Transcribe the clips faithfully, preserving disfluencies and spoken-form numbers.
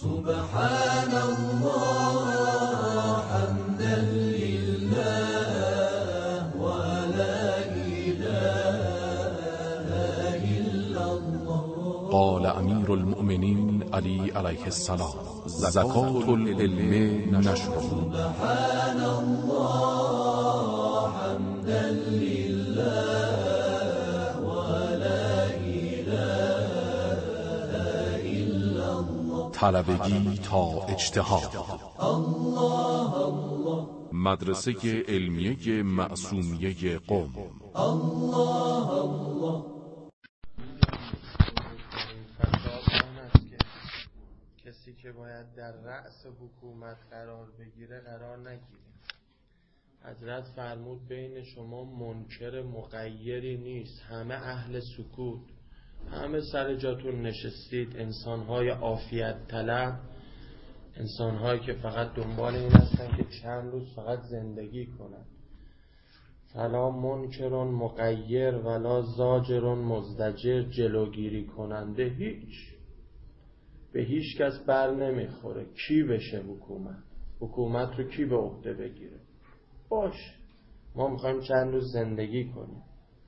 سبحان الله حمدا لله ولا إله إلا الله. قال امیر المؤمنین علی علیه السلام: زکات العلم نشر. سبحان الله حمدا لله ولا إله إلا الله. طلبگی تا اجتهاد. الله الله. مدرسه علمیه معصومیه قم. الله الله. کسی که باید در رأس حکومت قرار بگیره قرار نگیره. حضرت فرمود بین شما منکر مغیری نیست، همه اهل سکوت، همه سر جاتون نشستید، انسانهای عافیت طلب، انسانهایی که فقط دنبال این هستن که چند روز فقط زندگی کنن. فلا منکر مغیر ولا زاجر مزدجر، جلوگیری کننده هیچ به هیچ کس بر نمیخوره. کی بشه حکومت؟ حکومت رو کی به عهده بگیره؟ باش، ما میخوایم چند روز زندگی کنیم.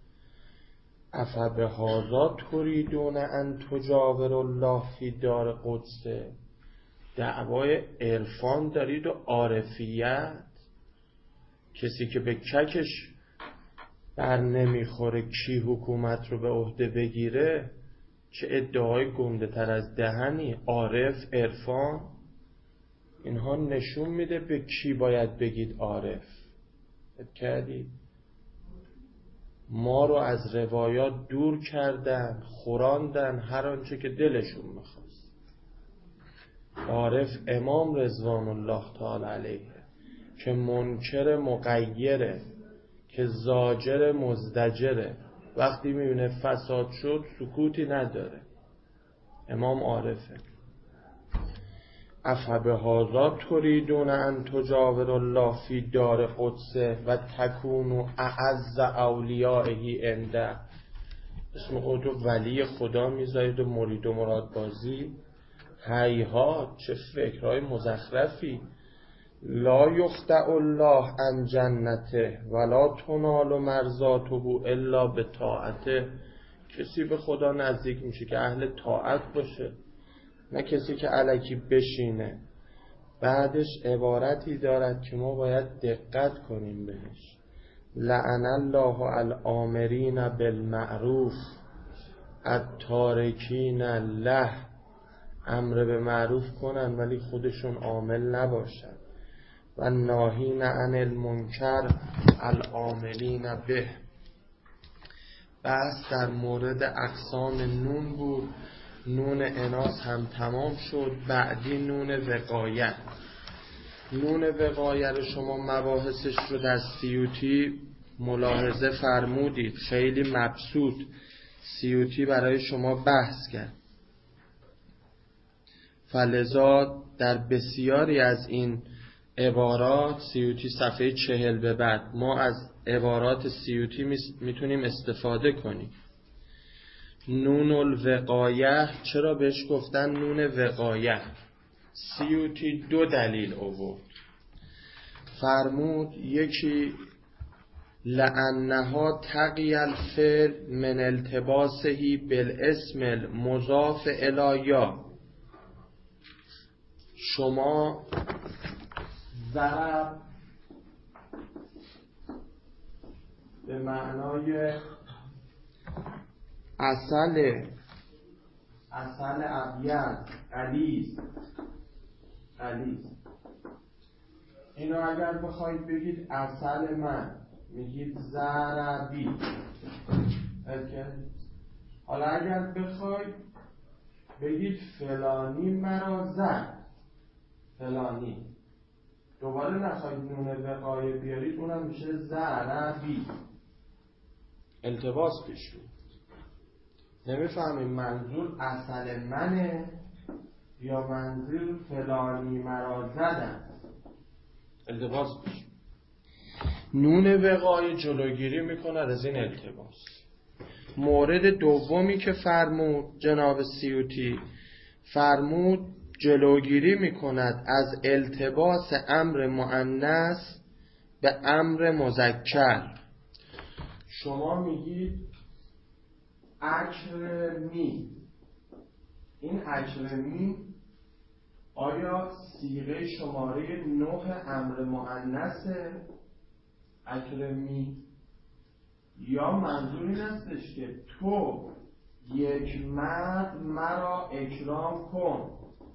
افبهذا تریدون ان تجاور الله فی دار قدس. دعوای عرفان دارید و عارفیت. کسی که به ککش بر نمیخوره کی حکومت رو به عهده بگیره، چه ادعای گنده تر از دهنی. عارف، عرفان، اینها نشون میده به کی باید بگید عارف. ات کردید ما رو از روایات دور کردن، خوراندن هر آنچه که دلشون میخواست. عارف امام رضوان الله تعالی علیه که منکر مغیره، که زاجر مزدجره، وقتی میبینه فساد شد سکوتی نداره. امام عارفه. افبهذا تریدون ان تجاور الله فی دار قدس و تکونوا اعز اولیائه عنده. اسم خودتو ولی خدا میذارید و مرید و مراد بازی. هیهات، چه فکرهای مزخرفی. لا یخدع الله عن جنته ولا تنال مرضاته الا بطاعته. کسی به خدا نزدیک میشه که اهل طاعت باشه، نه کسی که الکی بشینه. بعدش عبارتی دارد که ما باید دقت کنیم بهش. لعن الله الآمرین بالمعروف التارکین له. امر به معروف کنن ولی خودشون عامل نباشن. و ناهین عن المنکر العاملین به. بس در مورد اقسام نون بود. نون اناث هم تمام شد، بعدی نون وقایه. نون وقایه رو شما مباحثش رو در سیوطی ملاحظه فرمودید، خیلی مبسوط. سیوطی برای شما بحث کرد. فلذا در بسیاری از این عبارات سیوطی صفحه چهل به بعد ما از عبارات سیوطی میتونیم استفاده کنیم. نون الوقایه، چرا بهش گفتن نون وقایه؟ سیوطی دو دلیل آورد. فرمود یکی لأنها تقی الفعل من التباسه بالاسم المضاف الی یا. شما ضرب به معنای عسل، عسل ابیض، غلیظ، غلیظ. اینو اگر بخواید بگید عسل من، میگید ضربی. حالا اگر بخواید بگید فلانی مرا زد، فلانی، دوباره نخواید نون وقایه بیارید، اونم میشه ضربی. التباس پیش میاد. نمیفهمیم منظور اصل منه یا منظور فلانی مرا زدن. التباس پیش میاد. نون وقایه جلوگیری میکنه از این التباس. مورد دومی که فرمود جناب سیوطی، فرمود جلوگیری میکند از التباس امر مؤنث به امر مذکر. شما میگید اکرمی، این اکرمی آیا صیغه شماره نه امر مؤنثه اکرمی، یا منظور این هستش که تو یک مرد مرا اکرام کن؟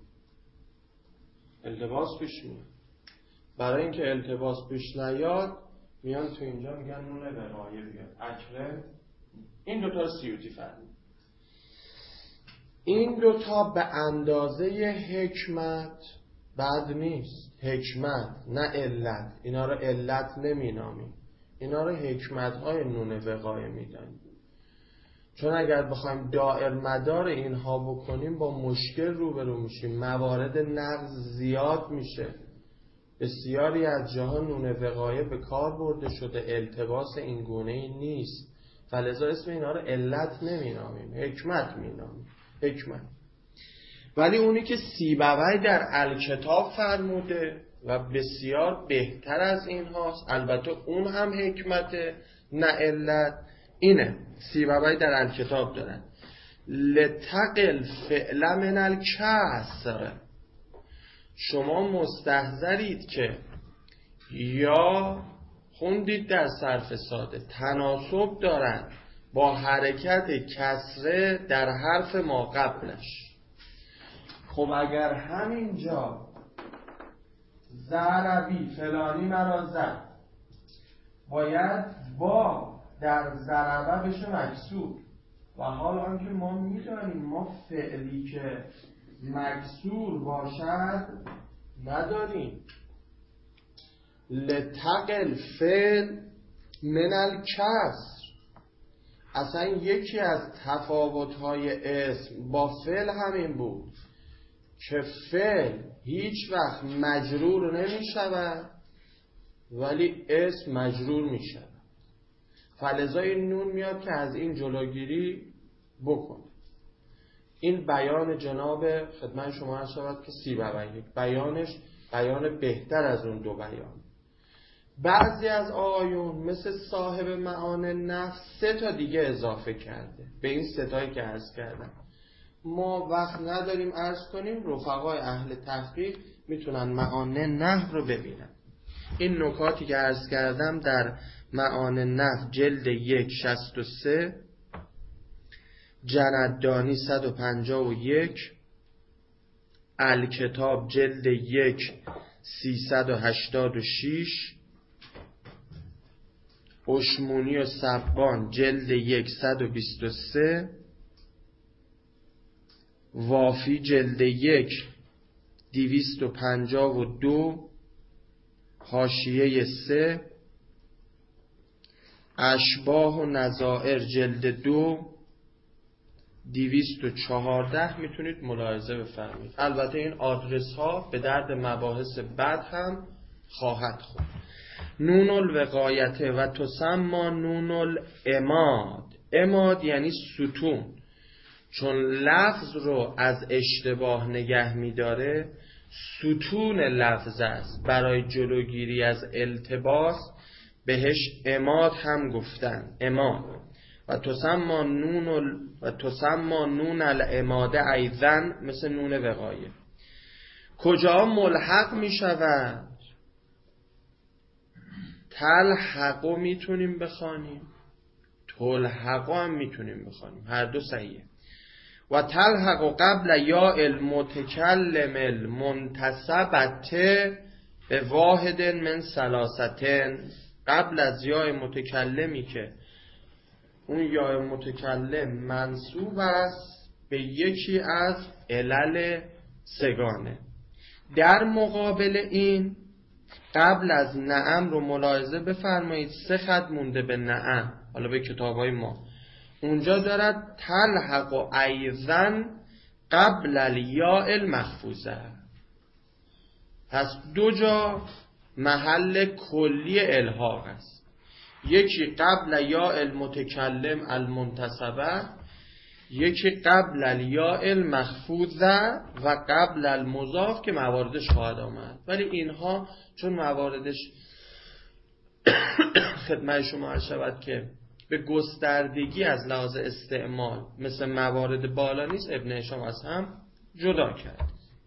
التباس پیش میاد. برای اینکه التباس پیش نیاد میان تو اینجا میگن نون وقایه بیاد اکرم. این دوتا سیوطی فرمید. این دوتا به اندازه حکمت بد نیست. حکمت نه علت، اینا رو علت نمی نامیم، اینا رو حکمت های نون وقایه می دانیم. چون اگر بخوایم دائر مدار اینها بکنیم با مشکل روبرو میشیم، موارد نقض زیاد میشه. بسیاری از جاها نون وقایه به کار برده شده، التباس این گونه ای نیست، فلذا اسم اینا رو علت نمی نامیم، حکمت می نامیم. حکمت. ولی اونی که سیبوی در الکتاب فرموده و بسیار بهتر از این هاست، البته اون هم حکمته نه علت، اینه سیبوی در الکتاب دارن لتقل فعل من الکسر. شما مستحضرید که یا خوندید در صرف ساده تناسب دارن با حرکت کسره در حرف ما قبلش. خب اگر همینجا ضربی فلانی مرا زد، باید با در ضربه بشه مکسور، و حال آنکه ما میدانیم ما فعلی که مکسور باشد نداریم. لتقل فعل من الکسر، اصلا یکی از تفاوت‌های اسم با فعل همین بود که فعل هیچ وقت مجرور نمی شود ولی اسم مجرور می شود. فلذا این نون میاد که از این جلوگیری بکنه. این بیان جناب خدمت شما هست شود که سیبوی بیانش بیان بهتر از اون دو بیان. بعضی از آیون مثل صاحب معانی نفس سه تا دیگه اضافه کرده به این سه تایی که عرض کردم. ما وقت نداریم عرض کنیم، رفقای اهل تحقیق میتونن معانی نحو رو ببینن. این نکاتی که عرض کردم در معانی نحو جلد یک شصت و سه، جندانی صد و پنجاه و یک، الکتاب جلد یک سیصد و هشتاد و شش، اشمونی و سبان جلد یک صد و بیست و سه، وافی جلد یک دویست و پنجاه و دو، حاشیه سه، اشباه و نظائر جلد دو دویست و چهارده میتونید ملاحظه بفرمایید. البته این آدرس ها به درد مباحث بعد هم خواهد خورد. نون الوقایته و تسمى نون الاماد. اماد یعنی ستون، چون لفظ رو از اشتباه نگه میداره ستون لفظ است. برای جلوگیری از التباس بهش اماد هم گفتن، اماد. و تسمى نون ال... و تسمى نون الاماده ایضا مثل نون وقایه. کجا ملحق می شود؟ تلحقو میتونیم بخوانیم، تلحقو هم میتونیم بخوانیم، هر دو صحیحه. و تلحقو قبل یا المتکلم المنتسبته به واحد من ثلاثتن، قبل از یا متکلمی که اون یا متکلم منصوب است به یکی از علل سگانه. در مقابل این قبل از نعم رو ملاحظه بفرمایید، سه خط مونده به نعم. حالا به کتابای ما اونجا دارد تلحق و ایضا قبل الیاء المخفوظه. پس دو جا محل کلی الحاق است، یکی قبل یا المتکلم المنتسبه، یکی قبل الیاء المخفوضه و قبل المضاف که مواردش خواهد آمد، ولی اینها چون مواردش خدمت شما عرض شود که به گستردگی از لحاظ استعمال مثل موارد بالا نیست، ابن هشام از هم جدا کرد.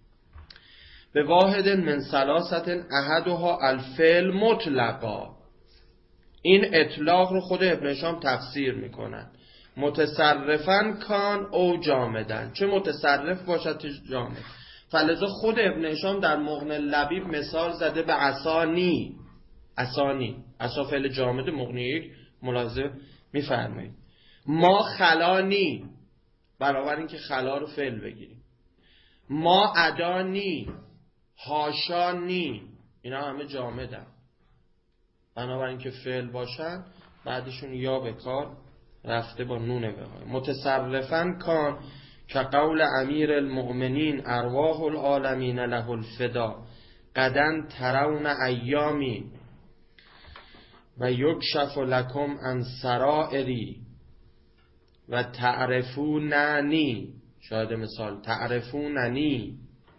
به واحد من ثلاثت احدها الفعل مطلقا، این اطلاق رو خود ابن هشام تفسیر میکنن. متصرفن کان او جامدن، چه متصرف باشد چه جامد. فلذا خود ابن هشام در مغنی لبیب مثال زده به عصانی. عصانی عصا فعل جامد مغنی یک ملاحظه میفرمایید. ما خلانی، برابر این که خلا رو فعل بگیریم. ما ادانی، هاشانی، اینا همه جامدن، بنابراین که فعل باشن بعدشون یا به کار رفته با نون وقایه. متصرفن کان که قول امیر المؤمنین ارواح العالمین له الفدا قدن ترون ایامی و یکشف لکم عن سرائری و تعرفوننی. شاید مثال تعرفوننی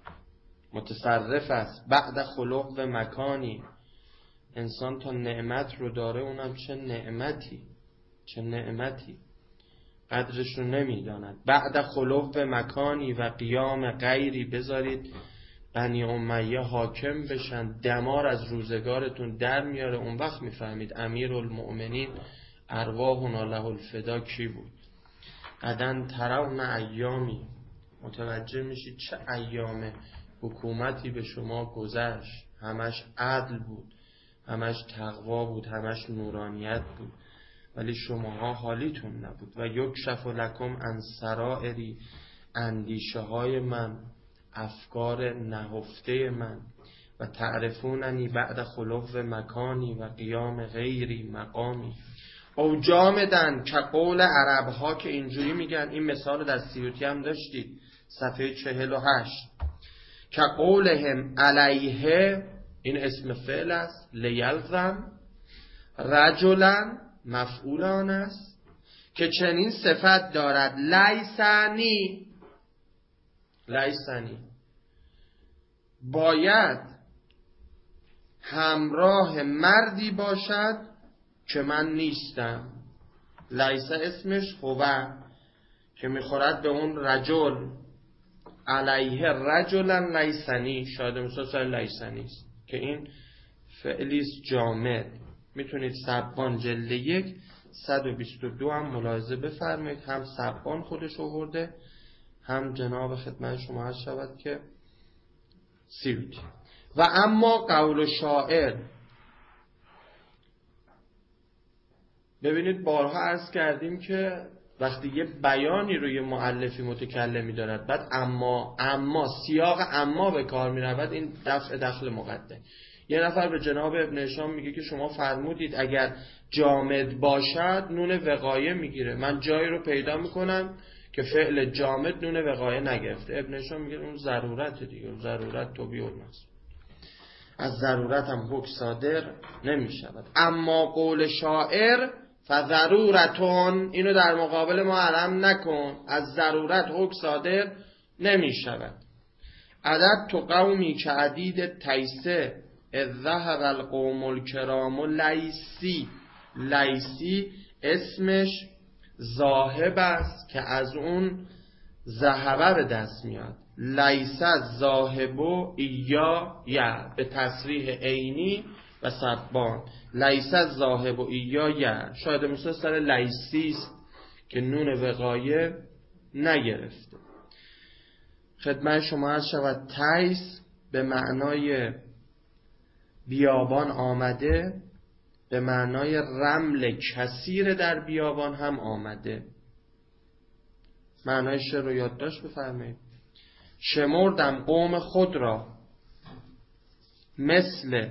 متصرف است. بعد خلق و مکانی، انسان تا نعمت رو داره، اونم چه نعمتی چه نعمتی قدرش رو نمیداند. بعد خلق و مکانی و قیام غیری، بذارید بنی امیه حاکم بشن، دمار از روزگارتون در میاره، اون وقت میفهمید امیر المؤمنین ارواحنا له الفدا کی بود. قدن ترون ایامی، متوجه میشید چه ایام حکومتی به شما گذشت، همش عدل بود، همش تقوا بود، همش نورانیت بود، ولی شماها حالیتون نبود. و یکشف لکم عن سرائری، اندیشه های من، افکار نهفته من. و تعرفوننی بعد خلق و مکانی و قیام غیری مقامی. او جامدن که قول عرب ها که اینجوری میگن، این مثال در سیوطی هم داشتید صفحه چهل و هشت. که قولهم علیه، این اسم فعل است، لیلزم رجلن مفعول آن است که چنین صفت دارد. لیسانی، لیسانی باید همراه مردی باشد که من نیستم. لیس اسمش هو که میخورد به اون رجل. علیه رجلن لیسانی، شاید مثال لیسانی است که این فعلیست جامد. میتونید سبان جلد یک صد و بیست و دو هم ملاحظه بفرمایید، هم سبان خودش آورده، هم جناب خدمت شما هست شود که سیوطی. و اما قول شاعر، ببینید بارها عرض کردیم که وقتی یه بیانی رو یه مؤلفی متکلمی دارد، بعد اما اما سیاق اما به کار می رود، این دفع دخل مقدم. یه نفر به جناب ابن هشام میگه که شما فرمودید اگر جامد باشد نون وقایه میگیره، من جایی رو پیدا میکنم که فعل جامد نون وقایه نگرفته. ابن هشام میگه اون ضرورت دیگه، ضرورت توبیه الناس، از ضرورت هم حکم صادر نمیشود. اما قول شاعر فضرورتون، اینو در مقابل ما علم نکن، از ضرورت حکم صادر نمیشود. عدد تو قومی که عدید تیسه اذ ذهب القوم الکرام لیسی. لیسی اسمش ذاهب است که از اون ذهبه به دست میاد. لیس ذاهب و ایا یا به تصریح عینی و سبان. لیس ذاهب و ایا یا، شاید مثل سر لیسی است که نون وقایه نگرفته. خدمت شما عرض شود تیس به معنای بیابان آمده، به معنای رمل کثیر در بیابان هم آمده. معنای شعر رو یادداشت بفرمایید. شمردم قوم خود را مثل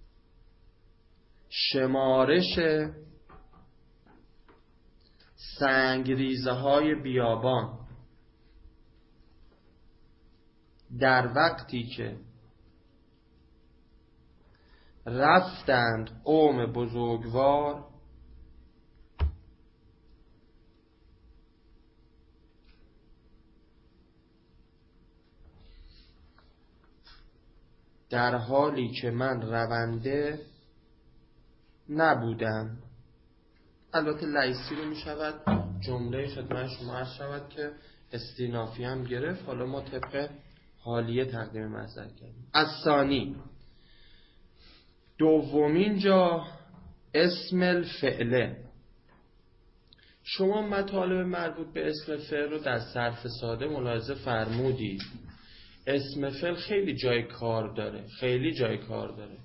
شمارش سنگریزه های بیابان در وقتی که رفتند قوم بزرگوار در حالی که من رونده نبودم. البته لیسی رو می شود جمله خدمت شما عرض شود که استینافی هم گرفت. حالا ما طبق حالیه تقدیم محضر کردیم. از ثانی، دومین جا اسم الفعله. شما مطالب مربوط به اسم فعل رو در صرف ساده ملاحظه فرمودید. اسم فعل خیلی جای کار داره، خیلی جای کار داره.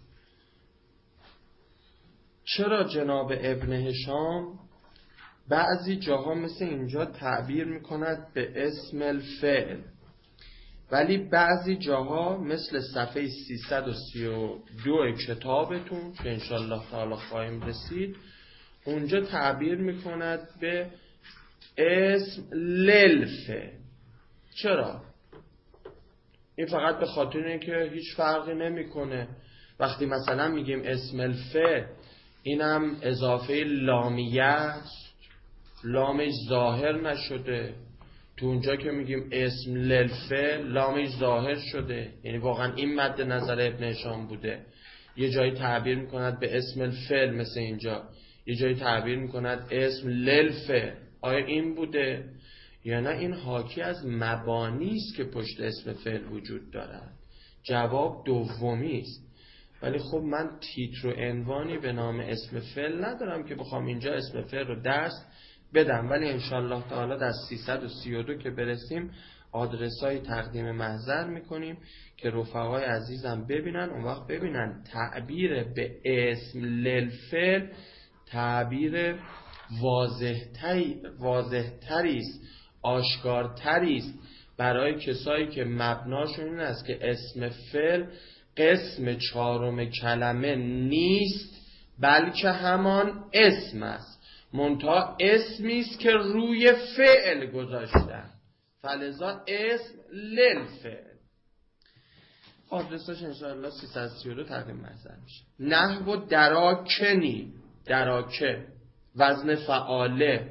چرا جناب ابن هشام بعضی جاها مثل اینجا تعبیر میکند به اسم الفعل، ولی بعضی جاها مثل صفحه سیصد و سی و دو کتابتون که انشالله تعالی خواهیم رسید، اونجا تعبیر میکند به اسم للفعل. چرا؟ این فقط به خاطر اینه که هیچ فرقی نمیکنه. وقتی مثلا میگیم اسم الفعل، اینم اضافه لامیه است، لامش ظاهر نشده. تو اونجا که میگیم اسم للفعل، لامش ظاهر شده. یعنی واقعا این مد نظر ابن هشام بوده. یه جایی تعبیر میکند به اسم الفعل مثل اینجا، یه جایی تعبیر میکند اسم للفعل. آیا این بوده؟ یا نه این حاکی از مبانی است که پشت اسم فعل وجود دارد؟ جواب دومی است. ولی خب من تیتر و عنوانی به نام اسم فعل ندارم که بخوام اینجا اسم فعل رو درس بدم، ولی انشالله تعالی در سیصد و سی و دو که برسیم آدرسای تقدیم محضر میکنیم که رفقای عزیزم ببینن. اون وقت ببینن تعبیر به اسم للفعل تعبیر واضح‌تری واضح‌تری است، آشکارتری است برای کسایی که مبناشون این است که اسم فعل قسم چهارم کلمه نیست، بلکه همان اسم است، منتها اسمی است که روی فعل گذاشتن، فلذا اسم للفعل. آدرساش انشاءالله سیصد و سی و دو تقدیم محضر میشه. نحو دراکنی، دراکه وزن فعاله،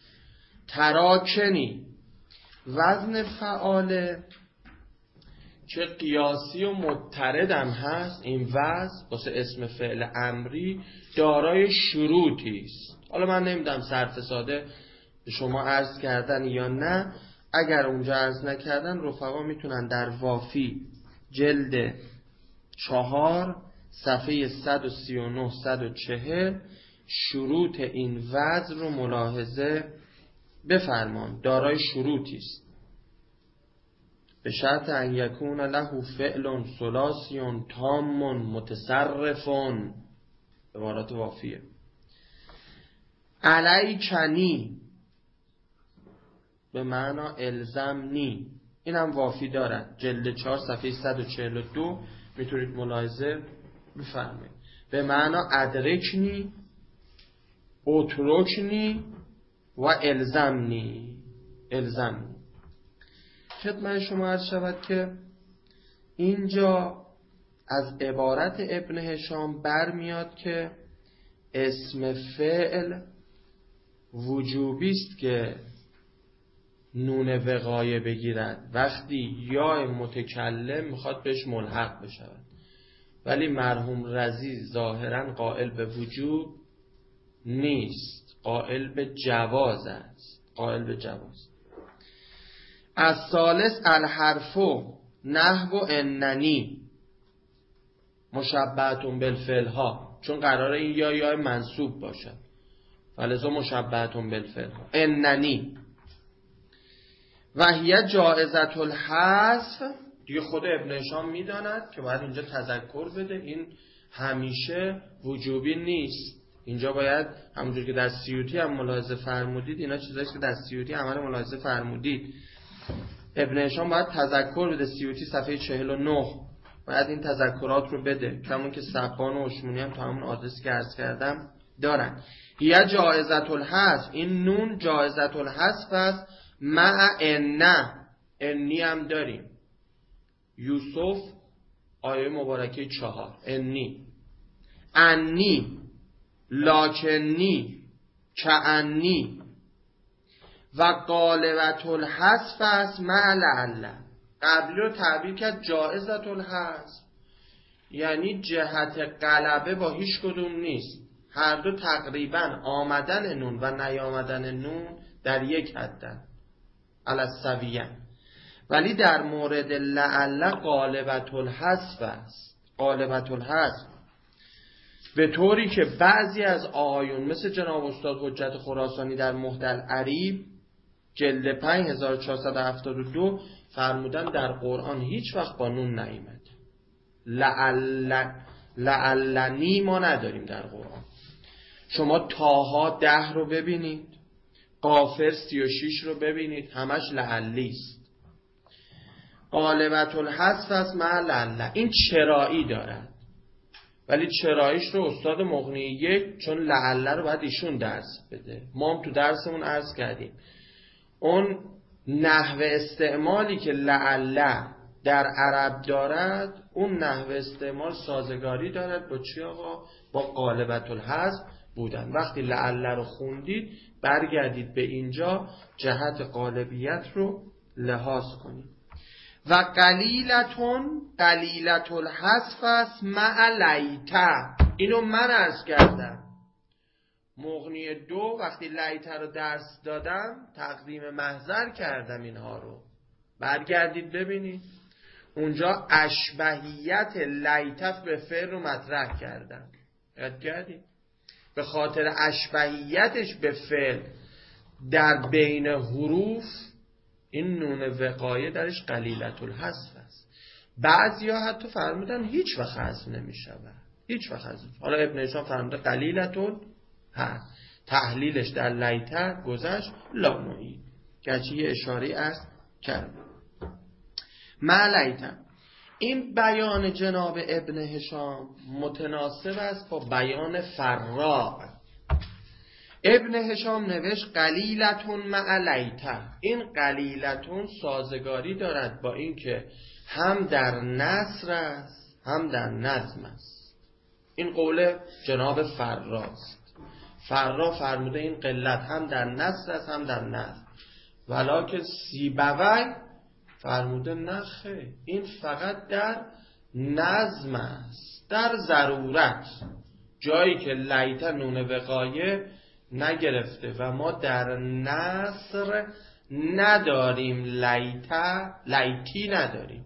تراکنی وزن فعاله که قیاسی و مضطردم هست. این وزن واسه اسم فعل امری دارای شروطی است. حالا من نمیدونم صرف ساده به شما عرض کردن یا نه. اگر اونجا عرض نکردن رفقا میتونن در وافی جلد چهار صفحه صد و سی و نه صد و چهل شروط این وزن رو ملاحظه بفرمان. دارای شروطی است. به شرط ان یکون له فعل ثلاثی تام متصرف، عبارت وافیه. علیکنی به معنا الزمنی، این هم وافی دارد. جلد چهار صفحه صد و چهل و دو میتونید ملاحظه بفرمایید. به معنا ادرکنی، اترکنی و الزمنی. الزمنی خدمت شما عرض شود که اینجا از عبارت ابن هشام برمیاد که اسم فعل وجوبی است که نون وقایه بگیرد وقتی یا متکلم میخواد بهش ملحق بشود، ولی مرحوم رضی ظاهرا قائل به وجوب نیست، قائل به جواز است. قائل به جواز. از ثالث الحرفو نحو اننی مشبهتون بالفعل ها، چون قراره این یا یا منصوب باشد، فلذا مشبهتون بالفعل ها. اننی و هی جائزة الحذف، دیگه خود ابن هشام میداند که باید اینجا تذکر بده این همیشه وجوبی نیست. اینجا باید همونجور که در سیوطی هم ملاحظه فرمودید، اینا چیزاییست که در سیوطی عمل ملاحظه فرمودید. ابن هشام باید تذکر بده. سیوطی صفحه چهل و نه باید این تذکرات رو بده، کمون که سبحان و اشمونی هم تا همون آدرسی که عرض کردم دارن. هی جائزة الحذف، این نون جائزة الحذف است. مع ان، انی هم داریم. یوسف آیه مبارکه چهار. انی، انی، لاکنی، کعنی و غالبة الحذف است مع لعل. قبلی رو تعبیر کرد جائزة الحذف، یعنی جهت غلبه با هیچ کدوم نیست. هر دو تقریبا آمدن نون و نیامدن نون در یک حدن، السویه. ولی در مورد لعل غالبة الحذف است، غالبة الحذف، به طوری که بعضی از آیون مثل جناب استاد حجت خراسانی در مهد العریب جلد پنج هزار و چهارصد و هفتاد و دو فرمودن در قرآن هیچ وقت با نون نیامد. لعل لعلنی ما نداریم در قرآن. شما تاها ده رو ببینید، قافر سی و شیش رو ببینید، همش لعلیست. غالبة الحذف است مع لعل. این چرایی دارد، ولی چراییش رو استاد مغنی یک، چون لعل رو باید ایشون درس بده، ما هم تو درسمون عرض کردیم اون نحوه استعمالی که لعل در عرب دارد، اون نحوه استعمال سازگاری دارد با چی آقا؟ با غالبة الحذف بودن. وقتی لعل رو خوندید برگردید به اینجا، جهت غالبیت رو لحاظ کنید. و قلیلتون قلیلت الحذف است مع لیته. اینو من عرض کردم مغنی دو، وقتی لیته رو درس دادم تقدیم محضر کردم اینها رو، برگردید ببینید اونجا اشبهیت لیته به فعل رو مطرح کردم. یاد کردید؟ به خاطر اشبهیتش به فعل در بین حروف این نون وقایه درش قلیلة الحذف است. بعضیا حتی فرمودن هیچ وقت حذف نمی‌شود، هیچ وقت حذف. حالا ابن هشام فرموده قلیلة الحذف، تحلیلش در لیته گذشت لانویی، گرچه یه اشاره است کرد مع لیته. این بیان جناب ابن هشام متناسب است با بیان فراء. ابن هشام نوشت قلیلتون مع لیته. این قلیلتون سازگاری دارد با اینکه هم در نثر است هم در نظم است. این قول جناب فراست. فرا فرموده این قلت هم در نثر است هم در نظم، ولکن سیبوی فرموده نخه، این فقط در نظم است، در ضرورت، جایی که لیته نون وقایه نگرفته و ما در نصر نداریم، لیته لیتی نداریم.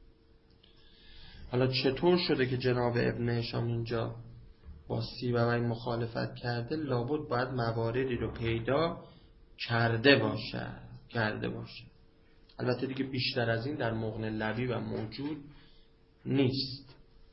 حالا چطور شده که جناب ابن هشام اینجا با سیبوی مخالفت کرده؟ لابد باید مواردی رو پیدا کرده باشه کرده باشه البته دیگه بیشتر از این در مغنی لبی و موجود نیست.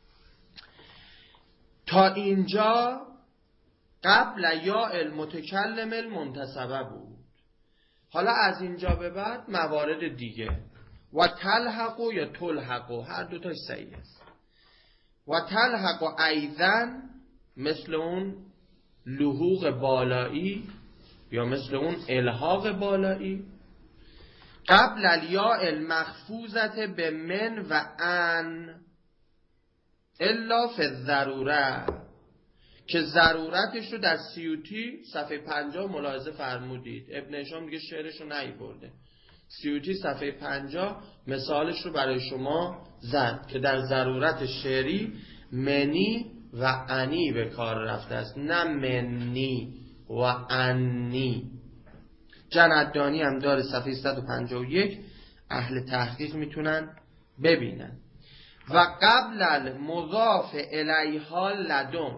تا اینجا قبل یا المتکلم المنتسبه بود. حالا از اینجا به بعد موارد دیگه، و تلحق یا تلحق، هر دوتاش صحیح است. و تلحق ایضا، مثل اون لحوق بالایی یا مثل اون الحاق بالایی، قبل الیاء المخفوضت به من و ان الا فی الضروره، که ضرورتش رو در سیوطی صفحه پنجاه ملاحظه فرمودید. ابن هشام دیگه شعرش رو نیورده، سیوطی صفحه پنجاه مثالش رو برای شما زد که در ضرورت شعری منی و انی به کار رفته است، نه منی و انی. جندانی هم داره صفحه صد و پنجاه و یک، اهل تحقیق میتونن ببینن. و قبل المضاف الیها لدن،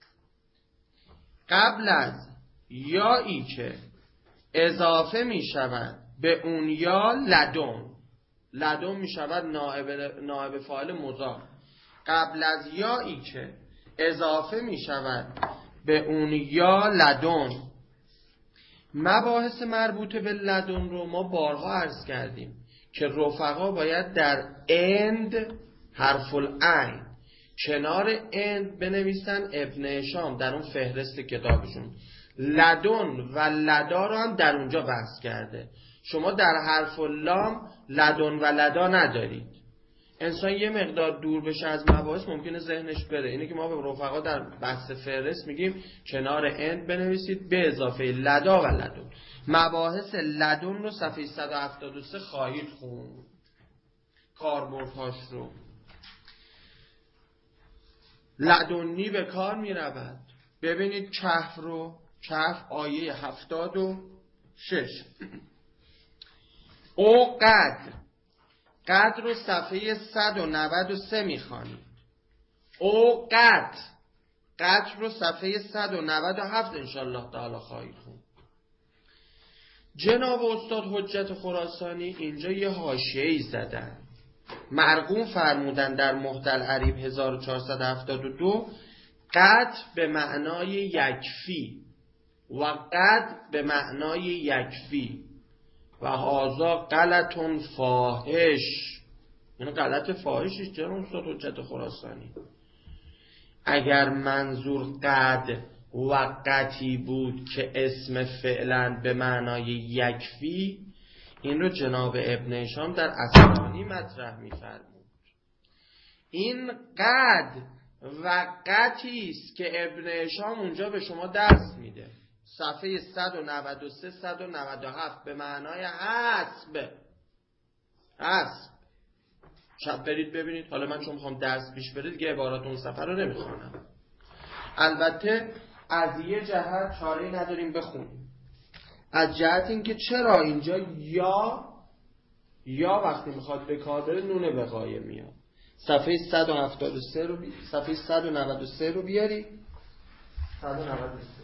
قبل از یایی که اضافه می شود به اون یا لدن، لدن می شود نائب, نائب فاعل مضاف، قبل از یایی که اضافه می شود به اون یا لدن. مباحث مربوط به لدن رو ما بارها عرض کردیم که رفقا باید در اند حرف العین کنار اند بنویسن. ابن هشام در اون فهرست کتابشون لدن و لدا رو هم در اونجا بحث کرده. شما در حرف اللام لدن و لدا ندارید. انسان یه مقدار دور بشه از مباحث ممکنه ذهنش بره. اینه که ما به رفقا در بحث فهرست میگیم کنار اند بنویسید به اضافه لدا و لدن. مباحث لدن رو صفحه صد و هفتاد و سه خواهید خوند، کاربردهاش رو. لدنی به کار می رود. ببینید کهف رو، کهف آیه هفتاد و شش. او قدر، قدر رو صفحه صد و نود و سه می خوانید. او قدر، قدر رو صفحه صد و نود و هفت انشالله تعالی خواهید خوند. جناب استاد حجت خراسانی اینجا یه حاشیه‌ای زدن. مرقوم فرمودن در محتل عریب هزار و چهارصد و هفتاد و دو قدر به معنای یکفی و قدر به معنای یکفی و هازا غلطون فاحش. این غلط فاحشی جناب استاد حجت خراسانی. اگر منظور قد و قطی بود که اسم فعلا به معنای یکفی، این رو جناب ابن هشام در اسانی مطرح می‌فرمود. این قد و قطی است که ابن هشام اونجا به شما درس میده. صفحه صد و نود و سه صد و نود و هفت به معنای حسب. حسب. شب برید ببینید. حالا من چون میخوام درس پیش برید دیگه عبارات اون صفحه رو نمیخونم. البته از یه جهت چاره‌ای نداریم بخونیم. از جهت اینکه چرا اینجا یا یا وقتی میخواد به کار بره نون وقایه میاد. صفحه صد و هفتاد و سه رو بی... صفحه صد و نود و سه رو بیاری. صد و نود و سه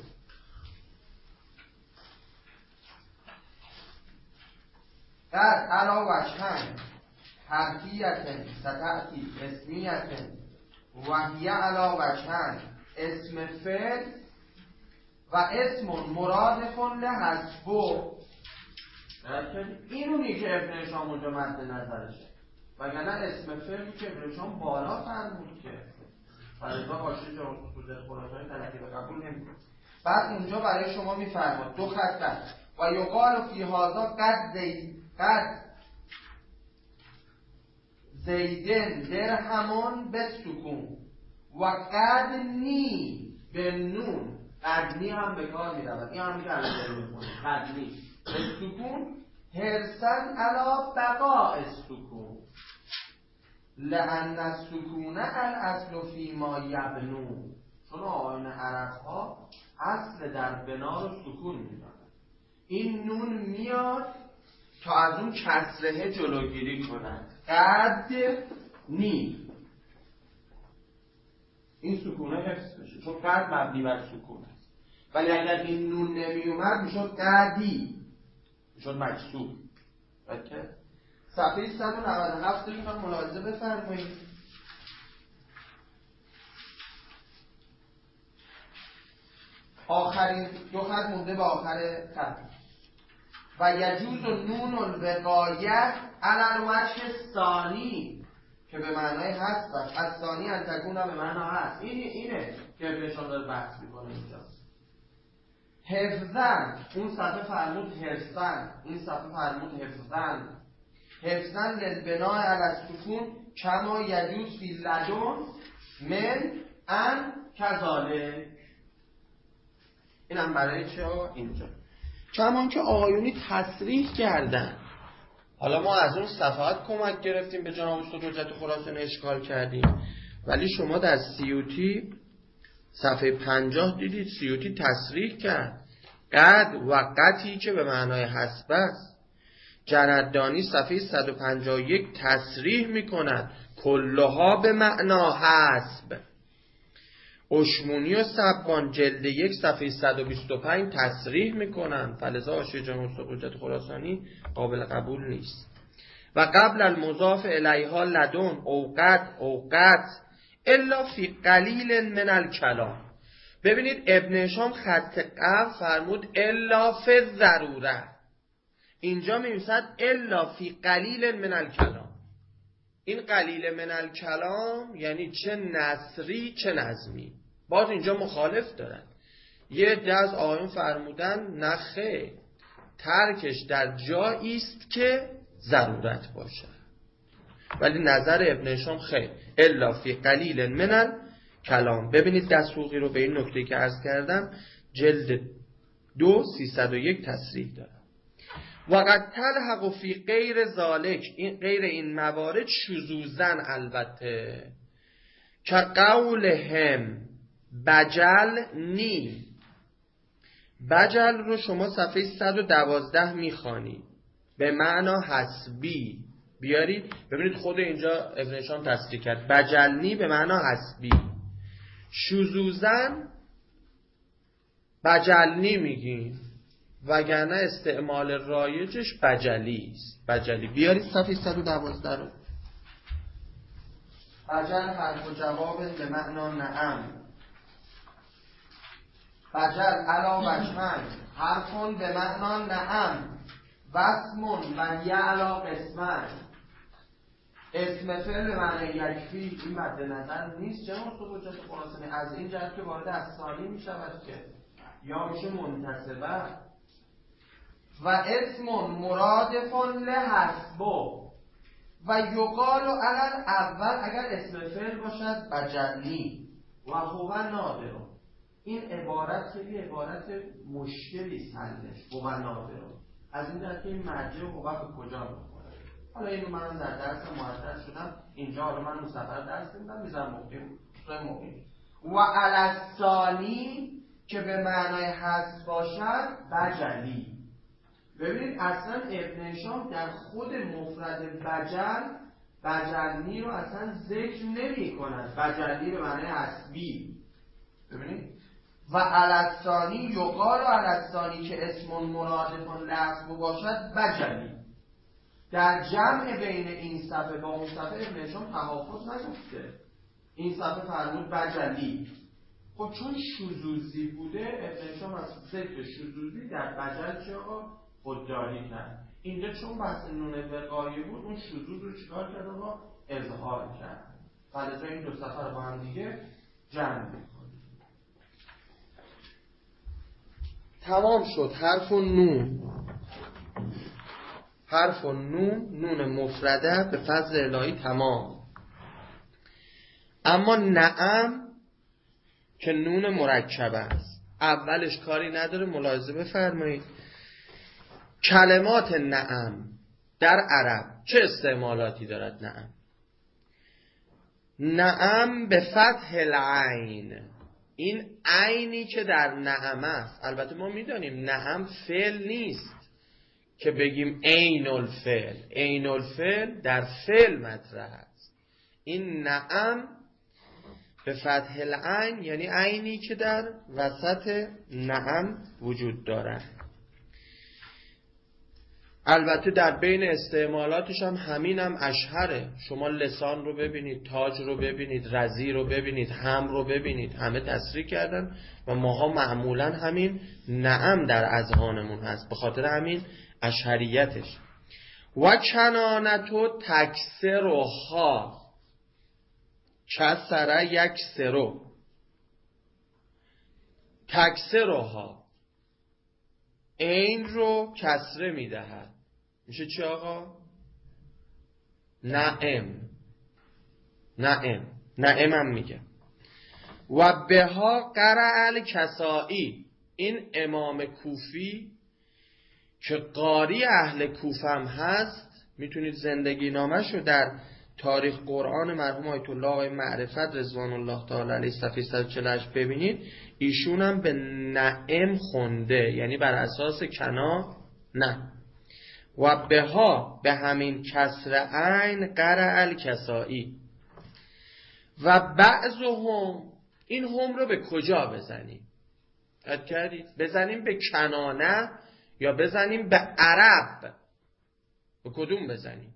قد علا وجهن حرفیتن ستأتی اسمیتن وحیه علا وجهن اسم فعل و اسم مرادفون لحسبو. این اونی که ابن هشام اونجا مد نظرشه، وگرنه اسم فعلی که ابن هشام بالا فرمود که فلزا حاشیه جامعه حجت خراسانی تلقی به قبول نمی‌کنه. بعد اونجا برای شما میفرماد دو خط بعد و یقال فی هذا قد زید قد زیدن درهمون بسکون و قد نی به نون. قدنی هم به کار می رود. این هم که الان داریم میخونیم. قدنی بسکون هرسن علا بقاء السکون لأن السکون الاصل فی ما یبنون. چون آیین عرب ها اصل در بنا رو سکون می دارن. این نون میاد تا از اون کسره جلوگیری کنند. قد نی این سکونه حفظ بشه، چون قد مبنی بر سکون است. ولی اگر این نون نمی اومد میشد قدی، میشد مکسور. اوکی؟ صفحه صد و نود و هفت رو من ملاحظه بفرمایید. آخرین دو خط مونده به آخر خط. و یجوز و نون الوقایت علی الوجه ثانی که به معنای هست باش. از ثانی انتگون هم به معنا هست. این اینه که بهشان داره بحث میکنه اینجا. حفظن، اون صفحه فرمود حفظن، این صفحه فرمود حفظن. حفظن للبناء علی السکون کما یجوز فی لدن من ان کذالک. اینم برای چه اینجا؟ کمان که آقایونی تصریح کردن. حالا ما از اون صفحات کمک گرفتیم به جناب استاد حجت خراسانی اشکال کردیم، ولی شما در سیوطی صفحه پنجاه دیدید سیوطی تصریح کرد قد و قطی که به معنای حسب است. جردانی صفحه صد و پنجاه و یک تصریح میکند کلها به معنا حسب. اشمونی و سبان جلد یک صفحه صد و بیست و پنج تصریح میکنن. فلذا حاشیه جناب استاد حجت خراسانی قابل قبول نیست. و قبل المضاف الیها لدن اوقات اوقات الا فی قلیل من الکلام. ببینید ابن هشام خط قبل فرمود الا فی ضروره، اینجا می‌نویسد الا فی قلیل من الکلام. این قلیل من الکلام یعنی چه نثری چه نظمی. باز اینجا مخالف دارن. یه عده از آیون فرمودن نخه ترکش در جایی است که ضرورت باشه، ولی نظر ابن هشام خیر الا فی قلیل من الکلام. ببینید دسوقی رو به این نکته که عرض کردم جلد دو سیصد و یک تصریح داره. وقد تلحق فی غیر ذالک، این غیر این موارد شذوذن البته که قولهم بجل نی. بجل رو شما صفحه صد و دوازده میخوانید به معنا حسبی. بیارید ببینید خود اینجا ابن هشام تصریح کرد بجلنی به معنا حسبی. شذوذن بجلنی میگیم وگرنه استعمال رایجش بجلی است. بجلی. بیارید صفحه صد و دوازده رو. بجل حرف و جواب به معنا نعم. بجل علا وجهن حرفون به معنا نعم واسمون و یعلا قسمن. اسم فعل به معنی یکفی این مد نظر نیست جناب حجت خراسانی از این جهت که وارد الثانی می شود که یا میشه منتصبه. و اسم مرادفون لحسبو و یقال علل اول اگر اسم فعل باشد بجلی و هو نادر. این عبارت خیلی عبارت مشکلی است حلش. هو نادر از این جهت که این مرجع هو به کجا میخوره. حالا اینو من در درس محدث شدم اینجا، حالا من اون سفر درس میدم میذارم مقیم مقیم. و الثانی که به معنای حذف باشد بجلی. ببینید اصلا ابن هشام در خود مفرد بجل بجلی رو اصلا ذکر نمی کند. بجلی به معنای حسبی. ببینید و الثانی یقال الثانی که اسم مرادف لفظ باشد بجلی. در جمع بین این صفحه با اون صفحه ابن هشام تحافظ نگفته. این صفحه فرمود بجلی. خب چون شذوذی بوده ابن هشام از ذکر شذوذی در بجل چه آقا خودداری کرد. اینجا چون بحث نون وقایه بود اون شذوذ رو چیکار کرد آقا اظهار کرد. فلذا این دو صفحه رو با هم دیگه جمع می‌کنیم. تمام شد حرف و نون. حرف و نون نون مفرده به فضل الهی تمام. اما نعم که نون مرکبه است اولش کاری نداره. ملاحظه بفرمایید کلمات نعم در عرب چه استعمالاتی دارد؟ نعم نعم به فتح العین. این عینی که در نعم است، البته ما میدانیم نعم فعل نیست که بگیم عین الفعل. عین الفعل در فعل مطرح است. این نعم به فتح العین یعنی عینی که در وسط نعم وجود دارد. البته در بین استعمالاتش هم همین هم اشهره. شما لسان رو ببینید، تاج رو ببینید، رضی رو ببینید، هم رو ببینید، همه تصریح کردن و ماها معمولا همین نعم در اذهانمون هست به خاطر همین اشهریتش. و کنانتو تکسرها کسره یک سرو تکسرها این رو کسره میدهد میشه چی آقا؟ نعم. نعم نعم هم میگه. و بها قرأ الکسائی. این امام کوفی که قاری اهل کوفه هم هست، میتونید زندگی نامش رو در تاریخ قرآن مرحوم آیت الله آقای معرفت رضوان الله تعالی علیه صفحه صد و چهل و هشت ببینید. ایشون هم به نعم خونده، یعنی بر اساس کنا نه. و به ها به همین کسر عین قرأ الکسائی. و بعضهم این هم رو به کجا بزنیم؟ یاد کردید؟ بزنیم به کنانه یا بزنیم به عرب؟ به کدوم بزنیم؟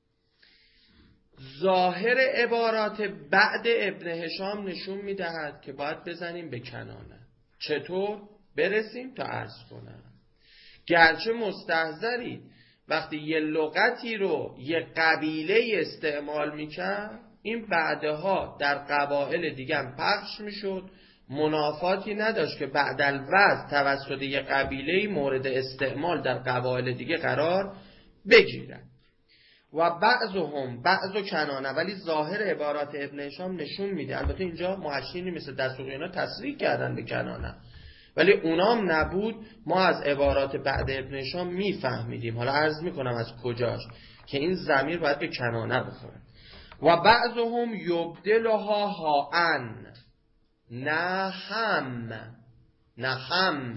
ظاهر عبارات بعد ابن هشام نشون میدهد که باید بزنیم به کنانه. چطور؟ برسیم تا عرض کنم. گرچه مستحضرید وقتی یه لغتی رو یه قبیله استعمال میکرد این بعدها در قبایل دیگه هم پخش میشد، منافاتی نداشت که بعد الوضع توسط یه قبیله مورد استعمال در قبایل دیگه قرار بگیرن. و بعضهم بعض و کنانه، ولی ظاهر عبارات ابن هشام نشون میده، البته اینجا محشینی مثل دستوقی اینا تصریح کردن به کنانه، ولی اونام نبود، ما از عبارات بعد ابن هشام میفهمیدیم. حالا عرض میکنم از کجاش که این ضمیر باید به کنانه بخوره. و بعضهم یبدلها هاً نهم نهم.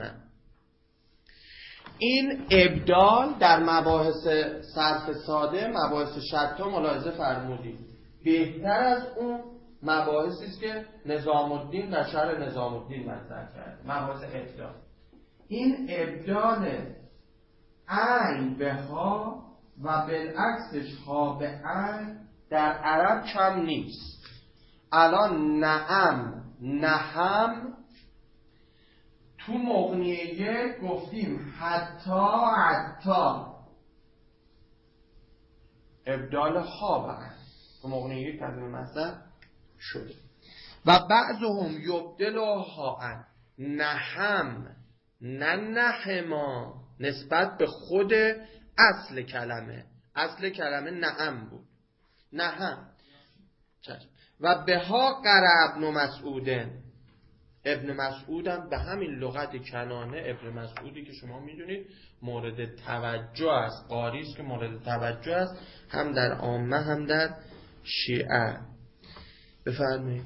این ابدال در مباحث صرف ساده، مباحث شتا ملاحظه فرمودید بهتر از اون مباحثی است که نظام الدین در شرح نظام الدین مطرح کرده، مباحث ابدال. این ابدال عین به ها و بالعکسش ها به عین در عرب کم نیست. الان نعم نهم تو مغنیه یک گفتیم حتی حتی ابدال ها به عین تو مغنیه یک تضمین مصدر شده. و بعضهم یبدلها عن نهم نه نهما نسبت به خود اصل کلمه. اصل کلمه نعم بود، نهم. و به ها قرأ ابن مسعودن، ابن مسعودم به همین لغت کنانه، ابن مسعودی که شما میدونید مورد توجه است، قاری است که مورد توجه است هم در عامه هم در شیعه. بفرمایید.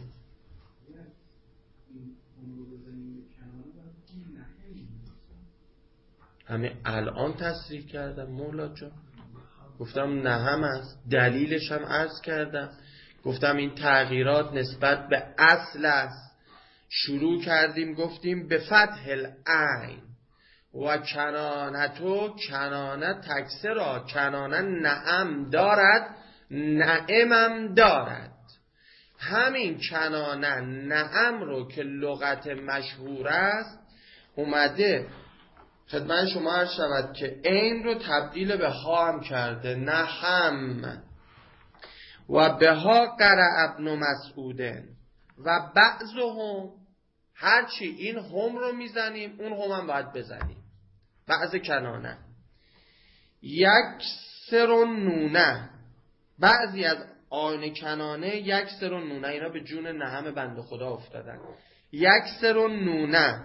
همه الان تصریح کردم مولا جان، گفتم نهم است، دلیلش هم عرض کردم، گفتم این تغییرات نسبت به اصل است. شروع کردیم گفتیم به فتح العین و کنانتو کنانه تکسرا کنانه نعم دارد نعمم دارد. همین کنانه نعم رو که لغت مشهور است اومده خدمت شما عرض شود که این رو تبدیل به ها هم کرده، نهم. و به ها قرأ ابن مسعودن و بعضهم، هرچی این هم رو میزنیم اون هم هم باید بزنیم. بعض کنانه یک سرون نونه، بعضی از آن کنانه یک سرون نونه، اینا به جون نهم بنده خدا افتادن. یک سرون نونه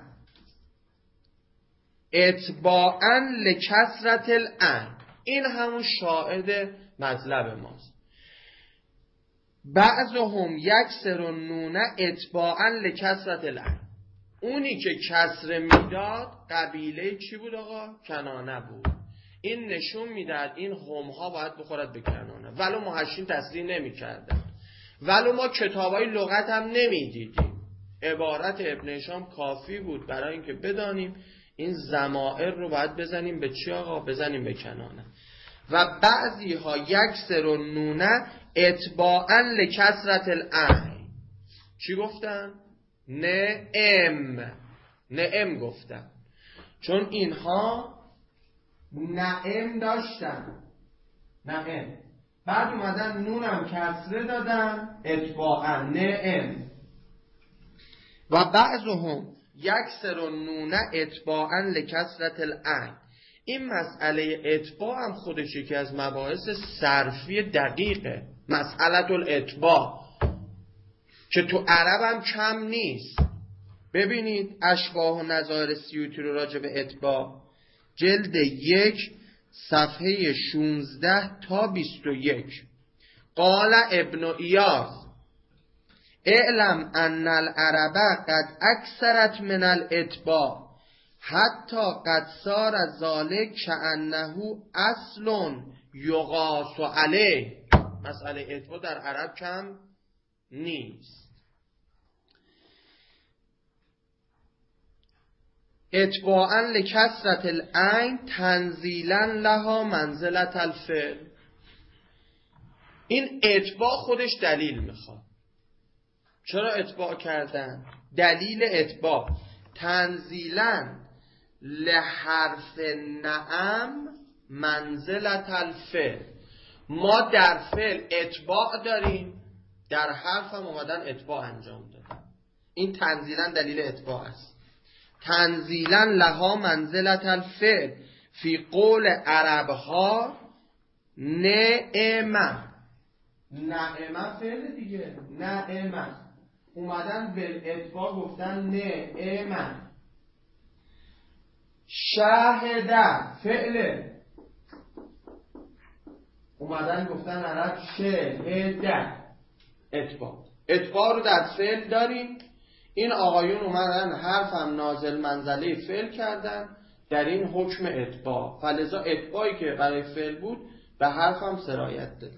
اتباعا لکسرت العین، این همون شاهد مطلب ماست. بعضهم یکسر نونه اتباعا لکسرت العین، اونی که کسر میداد قبیله چی بود آقا؟ کنانه بود. این نشون میداد این همها باید بخورد به کنانه، ولو محشین تصریح نمی کردن، ولو ما کتابای لغت هم نمی دیدیم. عبارت ابن هشام کافی بود برای اینکه بدانیم این ضمائر رو باید بزنیم به چی آقا؟ بزنیم به کنانه. و بعضی ها یکسر و نونه اتباعا لکسرت العین، چی گفتن؟ نعم، نعم گفتن، چون اینها نعم داشتن، نعم، بعد اومدن نونم کسره دادن اتباعا نعم. و بعضهم یکسر و نونه اتباعا لکسرت العین. این مسئله اتباع هم خودش یکی از مباحث صرفی دقیقه، مسئله الاتباع که تو عرب هم کم نیست. ببینید اشباح و نظائر سیوطی رو راجع به اتباع، جلد یک صفحه شانزده تا بیست و یک. قال ابن ایاز اعلم ان العرب قد اکثرت من الاتباع حتی قد صار ذلک کأنه اصل یقاس علیه. مسئله اتباع در عرب کم نیست. اتباعا لکسرت العین تنزیلا لها منزلت الفعل. این اتباع خودش دلیل میخواد. چرا اتباع کردن؟ دلیل اتباع تنزیلا لحرف نعم منزلت الفعل. ما در فعل اتباع داریم، در حرف هم اومدن اتباع انجام دادن. این تنزیلا دلیل اتباع است. تنزیلا لها منزلت الفعل فی قول عربها نعمه. نعمه فعل دیگه، نعمه اومدن به اتباع گفتن نعمه. شاهده فعله اومدن گفتن عرب شهده. اتباع. اتباع رو در فعل داریم. این آقایون اومدن حرفم نازل منزله فعل کردن در این حکم اتباع، فلذا اتباعی که برای فعل بود به حرفم سرایت داد.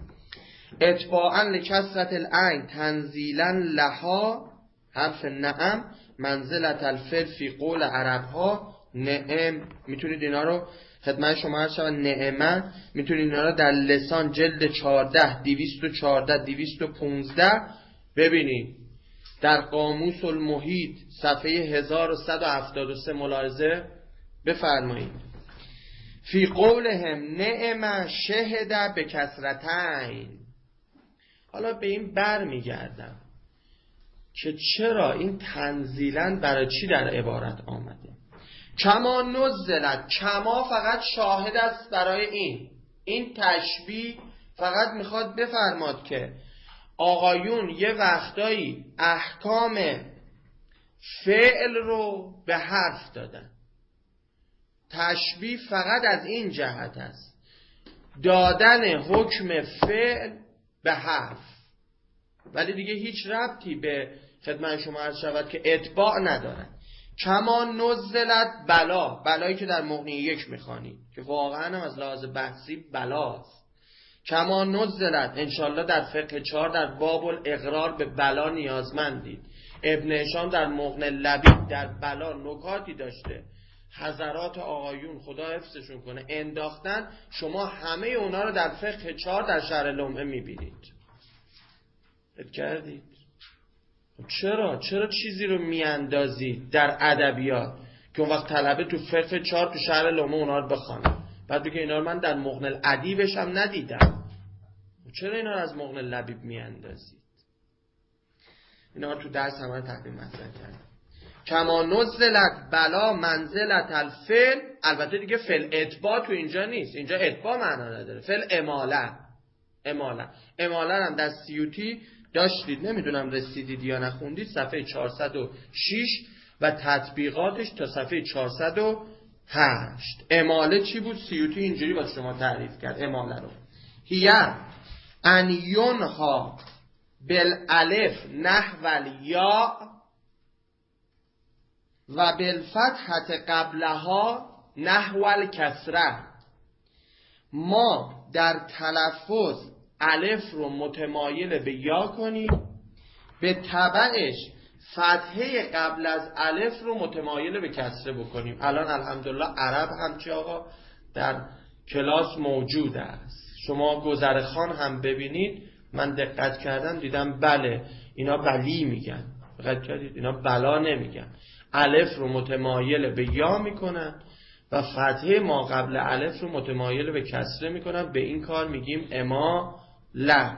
اتباعا لکثرت العین تنزیلا لها، حرف نعم منزلت الفعل فی قول عربها. نعم میتونید اینا رو خدمت شما عرض شود، نعمه میتونید اینا رو در لسان جلد چهارده دویست و چهارده دویست و پانزده ببینید. در قاموس المحیط صفحه هزار و صد و هفتاد و سه ملاحظه بفرمایید. فی قولهم نعمه شهد به کثرتین. حالا به این بر میگردم که چرا این تنزیلا برای چی در عبارت آمده. کما نزلت، کما فقط شاهد است برای این. این تشبیه فقط میخواد بفرماد که آقایون یه وقتایی احکام فعل رو به حرف دادن. تشبیه فقط از این جهت است، دادن حکم فعل به حرف، ولی دیگه هیچ ربطی به خدمت شما عرض شود که اتباع ندارن. کما نزلت بلا، بلایی که در مغنی یک میخوانید که واقعا هم از لحاظ بحثی بلاست. کما نزلت انشالله در فقه چهار در باب الاقرار به بلا نیازمندید. ابن هشام در مغنی لبیب در بلا نکاتی داشته، حضرات آقایون خدا حفظشون کنه انداختن، شما همه اونا رو در فقه چهار در شرح لمعه میبینید. ات کردید؟ چرا؟ چرا چیزی رو میاندازید در ادبیات که اون وقت طلبه تو فقه چهار تو شرح لمعه اونا رو بخونه، بعد بگه اینا رو من در مغنی الادیبش هم ندیدم. چرا اینا رو از مغنی لبیب میاندازید؟ اینا رو تو درس همه تقدیم مطرح کردم. کما نزلت بلا منزلت الفعل. البته دیگه فعل اتباع تو اینجا نیست، اینجا اتباع معنا نداره، فعل اماله. اماله اماله هم در سیوطی داشتید، نمیدونم رسیدید یا نخوندید، صفحه چهارصد و شش و تطبیقاتش تا صفحه چهارصد و هشت. اماله چی بود؟ سیوطی اینجوری واسه شما تعریف کرد اماله رو. هیه ان ینها بالالف نحو الیا و بالفتحة قبلها نحو الکسره. ما در تلفظ الف رو متمایل به یا کنیم، به تبعش فتحه قبل از الف رو متمایل به کسره بکنیم. الان الحمدلله عرب هم چه آقا در کلاس موجود است. شما گذرخان هم ببینید، من دقت کردم دیدم بله اینا بلی میگن، دقت کردید اینا بلا نمیگن. الف رو متمایل به یا میکنن و فتحه ما قبل الف رو متمایل به کسره میکنن. به این کار میگیم اما لا.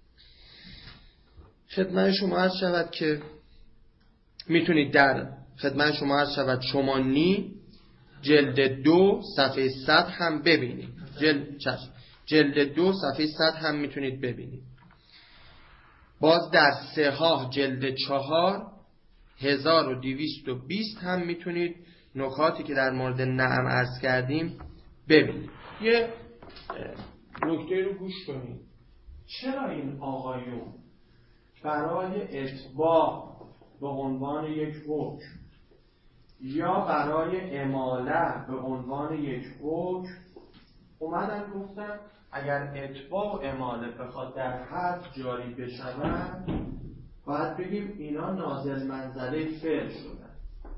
خدمت شما عرض شود که میتونید در خدمت شما عرض شود شما نی جلد دو صفحه صد هم ببینید. جلد, چشم. جلد دو صفحه صد هم میتونید ببینید. باز در صحاح جلد چهار هزار و دویست و بیست هم میتونید نکاتی که در مورد نعم عرض کردیم ببینید. یه نکته رو گوش کنید. چرا این آقایون برای اتباع به عنوان یک حکم یا برای اماله به عنوان یک حکم اومدن گفتن اگر اتباع و اماله بخواد در حرف جاری بشود باید بگیم اینا نازل منزله فعل شدن.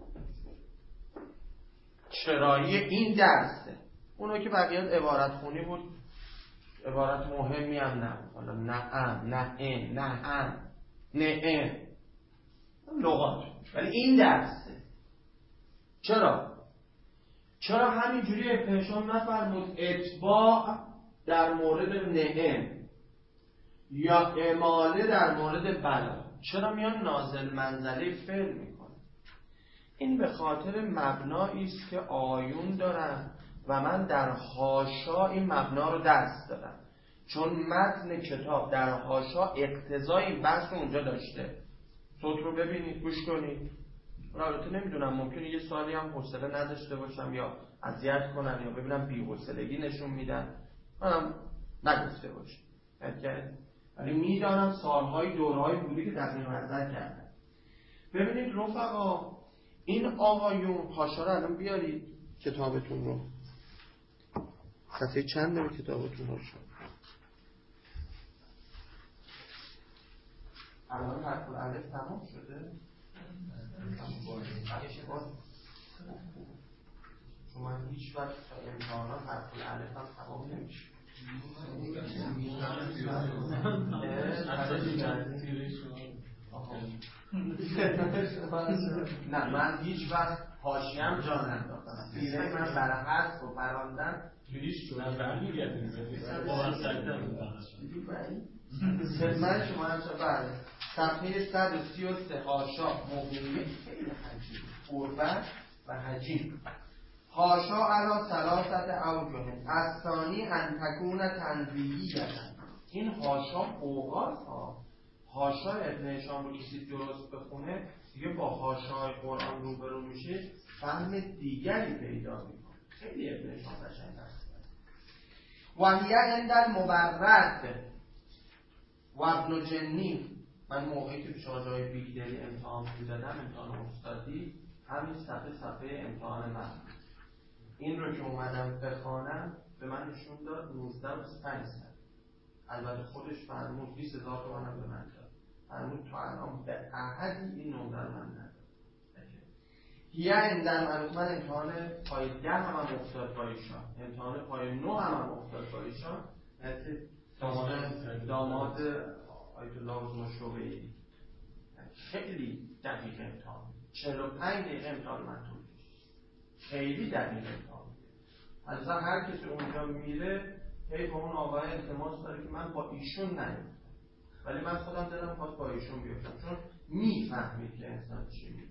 چرایی این درسته. اونو که بقیه عبارت خونی بود، عبارت مهمی هم نبود. حالا نعم، نعم، نعم، نعم لغات، ولی این درسته. چرا؟ چرا همینجوری ابن نفرمود اتباع در مورد نعم یا اماله در مورد بلا؟ چرا میان نازل منزله فعل میکنه؟ این به خاطر مبنایی است که آیون دارن و من در حاشا این مبنا رو درس دادم، چون متن کتاب در حاشا اقتضای این بحث رو اونجا داشته. صوت رو ببینید، گوش کنید. البته نمیدونم ممکنه یه سوالی هم حوصله نداشته باشم یا اذیت کنن یا ببینم بی‌حوصلگی نشون میدن، منم نگفته باشم. ولی میدانم سالهای دورهای بوده که تغییر نظر کردن. ببینید رفقا، این آقایون حاشا رو الان بیارید کتابتون رو، صفحه چند داره کتابتون رو شد الان حرف الالف تمام شده؟ شما هیچ وقت امتحانات حرف الالف هم تمام نمیشه. نه من هیچ وقت حاشیه‌ام جا ننداختم. تیره من برای حذف و براندن جوریش شد. نه برمیگردیم. خدمت شما هم بله. صفحه صد و سی و سه حاشا موقعیه خیلی حجیم قربت و حجیم. حاشا علا ثلاثت اوجه الثانی ان تکون تنزیهیه. این حاشا اوقات ها حاشا ابن هشام رو کسی درست بخونه دیگه با حاشای قرآن روبرو میشه، فهم دیگری پیدا میکنه. خیلی ابن هشام قشنگ هست. وحیه عند المبرد و ابن جنی. من موقعی که شما جای بیگدلی امتحان میدادم، امتحان استادی، همین صفحه صفحه امتحان من این رو که اومدم بخوانم به من نشون داد نوزده و پنج سال. البته خودش فرمود بیست هزار تومنم به من داد، فرمود تو الان به احدی این نمره رو من نداد. یه اندرم من امتحان پای ده هم هم افتاد با ایشان، امتحان پای نو هم هم افتاد با ایشان. داماد داماد آیت الله مشروعی خیلی دقیق امتحان، چهل و پنج دقیقه امتحان من طول کشید، خیلی دقیق امتحان. اصلا هر کسی اونجا میره هی با اون آقای التماس داره که من با ایشون نیفتم، ولی من خودم دلم خواست با ایشون بیفتم، چون میفهمید که انسان چی میگه.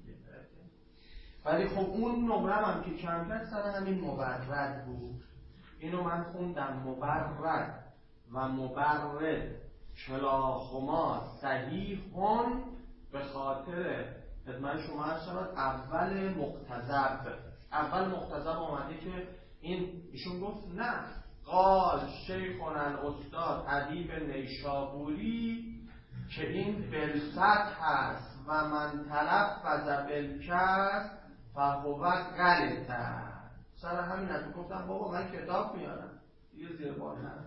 ولی خب اون نمره هم که کم کرد سر همین مبرد بود. اینو من خوندم مبرد و مبرد کلاهما صحیحون به خاطر خدمت شما عرض شود اول مقتضب. اول مقتضب آمده که این ایشون گفت نه قال شیخنا الاستاد ادیب نیشابوری که این بلفت هست و من تلفظ بالکسر فهو غلطه. سر همین از گفتم بابا من کتاب میارم دیگه زیر بار نرم.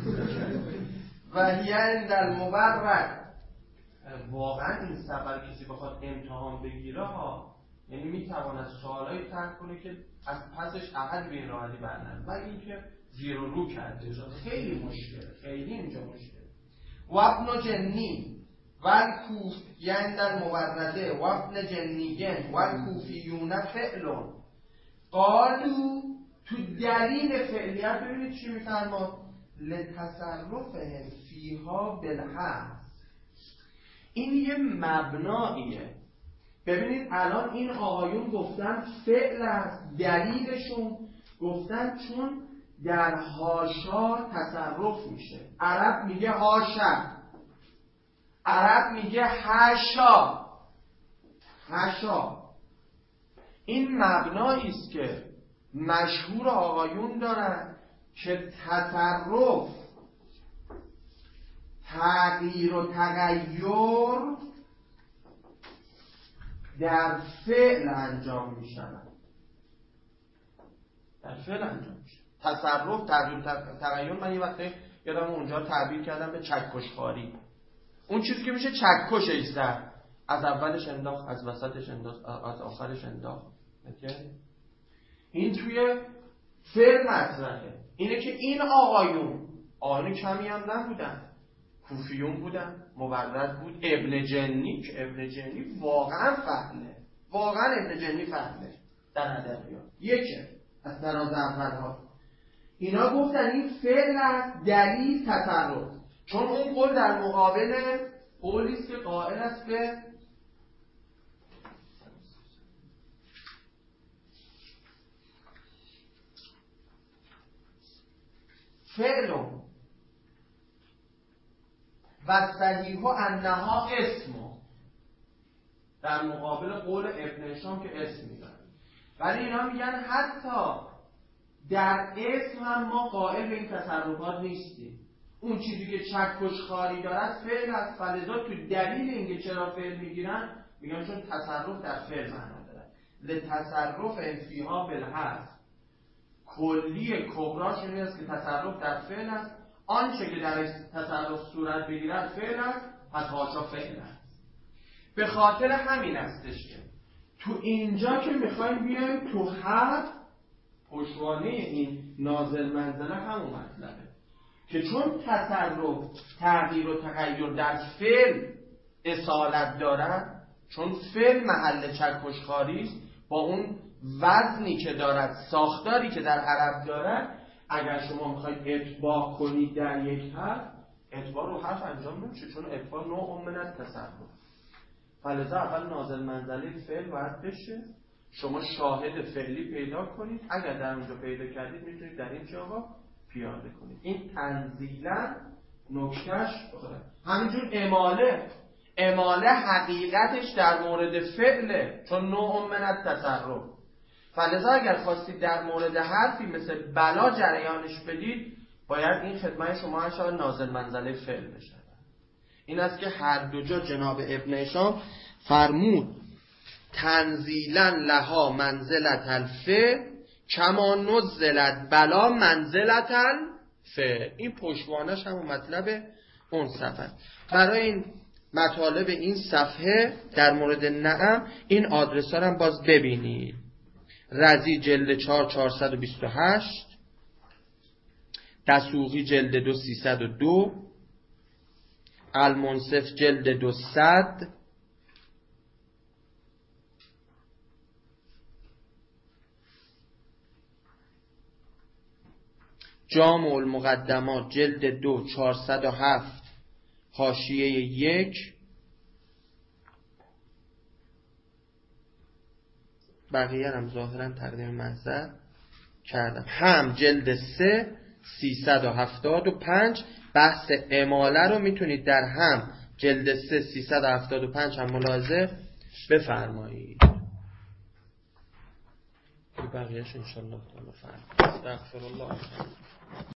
و هی عند المبرد. واقعا این سفر کسی بخواد امتحان بگیره ها، یعنی میتواند سوالایی طرح کنه که از پسش احد به این راحتی برنامه و این که زیر و رو کرده خیلی مشکله، خیلی اینجا مشکله. و ابن جنی و کوف یعنی در مبرده و ابن جنیگن و کوفیون فعلون قالو تو دلیل فعلیت ببینید چی میفرماد لتصرفهم فیها بالحذف. این یه مبناییه. ببینید الان این آقایون گفتن فعل است، دلیلشون گفتن چون در حاشا تصرف میشه. عرب میگه حاشا، عرب میگه حاشا، حاشا. این مبنایی است که مشهور آقایون دارن که تصرف، تغییر و تغییر در فعل انجام میشن، در فعل انجام میشن. تصرف، تغییر و تغییر من یه وقتی یادم اونجا تعبیر کردم به چکشخواری. اون چیزی که میشه چکش ایسته، از اولش انداخت، از وسطش انداخت، از آخرش انداخت. این توی فعل مطرحه. اینه که این آقایون آقایون کمی هم نبودن، کوفیون بودن، مبرد بود. ابن جنی که ابن جنی واقعا فهمه، واقعا ابن جنی فهمه در ادبیات یکه از تراز اولها. اینا گفتن این فعل است دلیل تصرف، چون اون قول در مقابل قولی است که قائل است به فعل و صحیح انها اسم، در مقابل قول ابن هشام که اسم میدن. ولی اینا میگن حتی در اسم هم ما قائل به این تصرفات نیستیم. اون چیزی که چکش خاری دارد فعل است. فلذا تو دلیل اینکه چرا فعل میگیرن میگن چون تصرف در فعل معنا داره. لتصرف فیها بالحذف، کلی کبراش این است که تصرف در فعل است. آنچه که در تصرف صورت بگیرد فعل است، پس حاشا فعل است. به خاطر همین استش که تو اینجا که میخوایم بیایم تو هر پشتوانه این نازل منزله همون مطلبه که چون تصرف تغییر و تغییر در فعل اصالت دارد، چون فعل محل چکش خاری است، با اون وزنی که دارد، ساختاری که در عرب دارد، اگر شما میخواید اطباق کنید در یک حرف، اطباق رو حرف انجام نمیشه، چون اطباق نوع من التصرف. فلذا اول نازل منزله فعل باید بشه، شما شاهد فعلی پیدا کنید، اگر در اونجا پیدا کردید میتونید در این جاها پیاده کنید. این تنزیلا نکتهش بخوره. همینجور اماله اماله حقیقتش در مورد فعله، چون نوع من التصرف. فلذا اگر خواستید در مورد حرفی مثل بلا جریانش بدید، باید این خدمت شما هشا نازل منزله فعل بشه. این است که هر دو جا جناب ابن هشام فرمود تنزیلا لها منزلت الفعل کما نزلت بلا منزلت الفعل. این پشتوانش همون مطلب اون صفحه. برای این مطالب این صفحه در مورد نعم این آدرس ها هم باز ببینید. رضی جلد چهار چهارصد و بیست و هشت، دسوقی جلد دو سیصد و دو، المنصف جلد دو صد، جامع المقدمات جلد دو چهارصد و هفت، حاشیه یک، بقیه هم ظاهرا تقدیم محضر کردم. هم جلد سه سیصد و هفتاد و پنج، بحث اماله رو میتونید در هم جلد سه سیصد و هفتاد و پنج هم ملاحظه بفرمایید. بقیهش انشاءالله بفرمایید. استغفر الله.